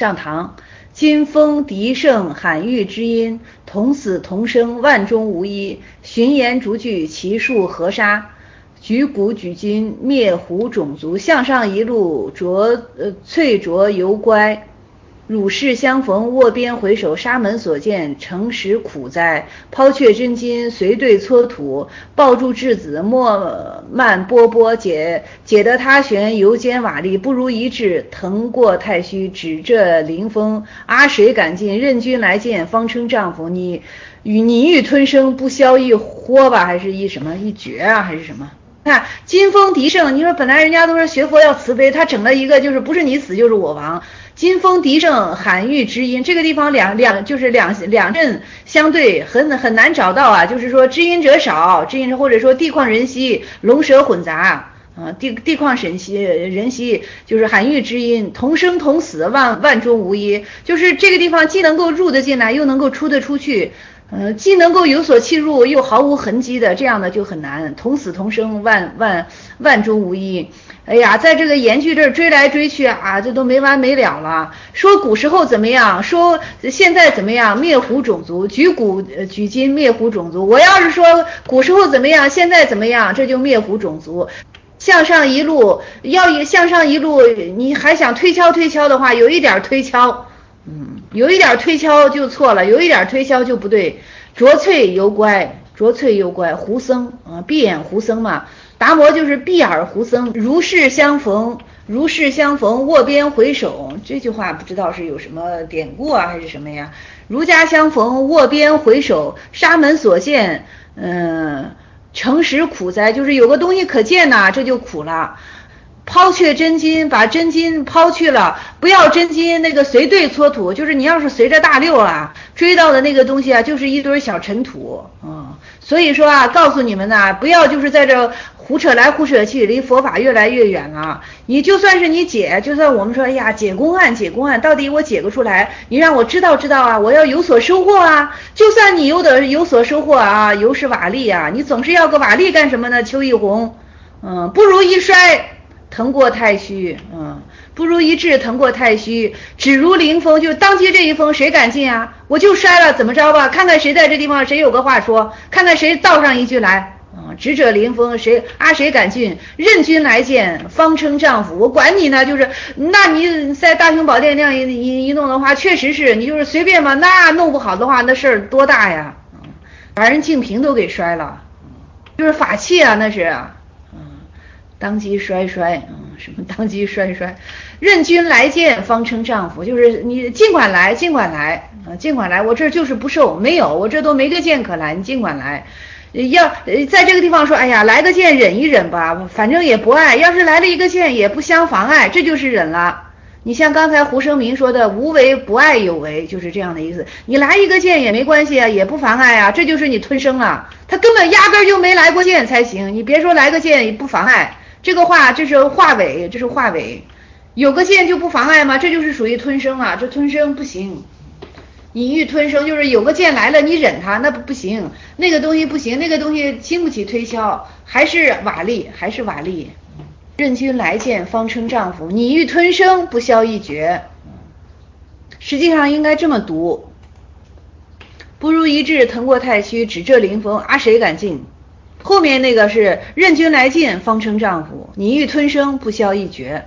上堂。金风笛盛，罕遇知音，同死同生，万中无一。巡盐逐句，奇术河沙，举古举今，灭胡种族。向上一路，翠着犹乖。汝是相逢，握鞭回首，沙门所见，诚实苦哉！抛却真金，随对蹉跎，抱住稚子，莫慢波波，解得他悬，犹兼瓦砾，不如一掷，腾过太虚，指这临风。啊，谁敢进？任君来见，方称丈夫。你欲吞声，不消一豁吧？还是一什么一绝啊？还是什么？看金风笛盛，你说本来人家都说学佛要慈悲，他整了一个就是不是你死就是我亡。金风笛盛，罕遇知音，这个地方两阵相对，很难找到啊。就是说知音者少，或者说地旷人稀，龙蛇混杂啊。地旷人稀，就是罕遇知音，同生同死，万中无一。就是这个地方既能够入得进来，又能够出得出去。既能够有所弃入，又毫无痕迹的，这样的就很难。同死同生，万中无一。哎呀，在这个言句这儿追来追去啊，这都没完没了了。说古时候怎么样，说现在怎么样，灭胡种族，举古举今，灭胡种族。我要是说古时候怎么样，现在怎么样，这就灭胡种族。向上一路，向上一路，你还想推敲的话，有一点推敲。有一点推敲就错了，有一点推敲就不对。濯翠犹乖，胡僧啊，闭眼胡僧嘛。达摩就是闭耳胡僧。如是相逢，握鞭回首。这句话不知道是有什么典故啊，还是什么呀？儒家相逢，握鞭回首，沙门所见，诚实苦哉，就是有个东西可见呐，这就苦了。抛却真金，把真金抛去了，不要真金，那个随对蹉跎，就是你要是随着大溜了，追到的那个东西啊，就是一堆小尘土所以说啊，告诉你们呐，不要就是在这胡扯来胡扯去，离佛法越来越远了。你就算是你解，就算我们说，哎呀，解公案，到底我解不出来，你让我知道啊，我要有所收获啊。就算你有所收获啊，犹是瓦砾啊，你总是要个瓦砾干什么呢？邱一红，不如一摔。腾过太虚，不如一掷，腾过太虚，只如临风，就当街这一风，谁敢进啊？我就摔了，怎么着吧？看看谁在这地方，谁有个话说，看看谁道上一句来，直者临风，谁敢进？任君来见，方称丈夫。我管你呢，就是那你在大雄宝殿那样一弄的话，确实是你就是随便嘛，那弄不好的话，那事儿多大呀？把人净瓶都给摔了，就是法器啊，那是。当机摔，什么当机摔，任君来见，方称丈夫，就是你尽管来，我这就是不受，没有，我这都没个见可来，你尽管来。要在这个地方说，哎呀，来个见忍一忍吧，反正也不碍，要是来了一个见也不相妨碍，这就是忍了。你像刚才胡生明说的无为不碍有为，就是这样的意思。你来一个见也没关系啊，也不妨碍啊，这就是你吞声了。他根本压根就没来过见才行，你别说来个见也不妨碍。这个话这是话尾，有个见就不妨碍吗？这就是属于吞声了，这吞声不行。隐喻吞声就是有个见来了，你忍它那不行，那个东西不行，那个东西经不起推敲，还是瓦砾。任君来见，方称丈夫。你欲吞声，不消一绝。实际上应该这么读：不如一掷，腾过太虚，指这临风，啊，谁敢进？后面那个是任君来见，方称丈夫。你欲吞声，不消一绝。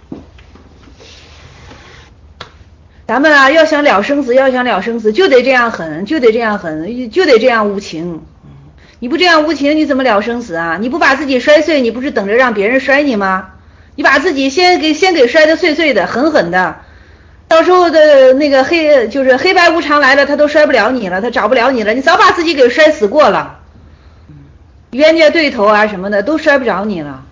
咱们啊，要想了生死，就得这样狠，就得这样无情。你不这样无情，你怎么了生死啊？你不把自己摔碎，你不是等着让别人摔你吗？你把自己先给摔得碎碎的，狠狠的，到时候的那个黑白无常来了，他都摔不了你了，他找不了你了，你早把自己给摔死过了。冤家对头啊什么的都摔不着你了。